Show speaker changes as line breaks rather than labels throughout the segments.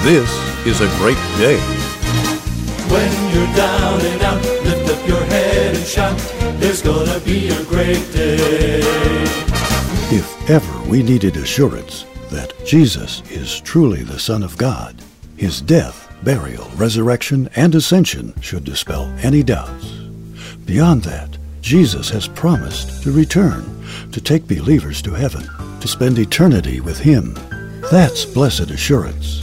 This is a great day.
When you're down and out, lift up your head and shout, there's gonna be a great day.
If ever we needed assurance that Jesus is truly the Son of God, his death, burial, resurrection, and ascension should dispel any doubts. Beyond that, Jesus has promised to return to take believers to heaven, to spend eternity with him. That's blessed assurance.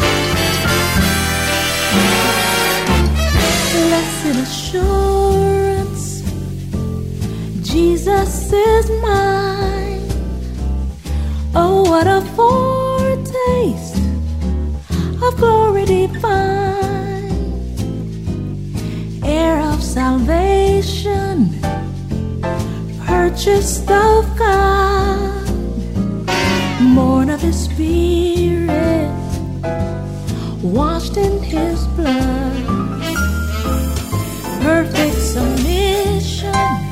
Blessed assurance, Jesus is mine. Oh, what a foretaste of glory divine, heir of salvation, purchased of God, born of his Spirit, washed in his blood, perfect submission,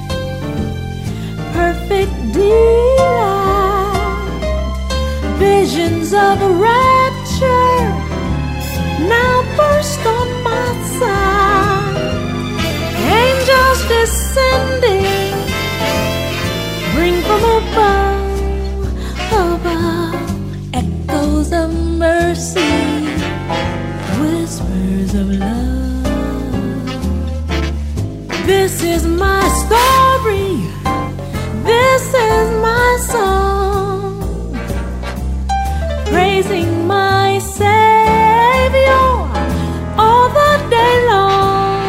perfect delight, visions of a rapture now burst on my side, angels descending, bring from above, echoes of mercy, whispers of love. This is my story, this is my song, praising my Savior all the day long.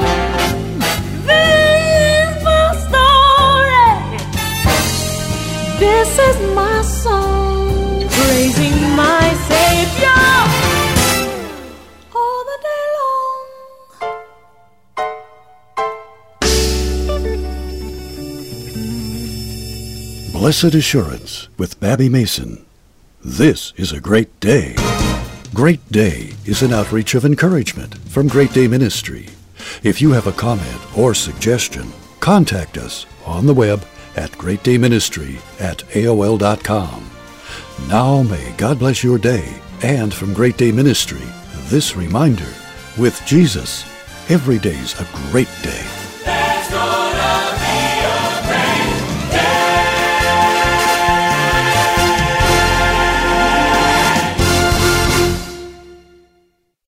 This is my story, this is my song, praising my Savior all the day long.
Blessed Assurance with Babby Mason. This is a great day. Great Day is an outreach of encouragement from Great Day Ministry. If you have a comment or suggestion, contact us on the web at greatdayministry@aol.com. Now may God bless your day, and from Great Day Ministry, this reminder, with Jesus, every day's a great day.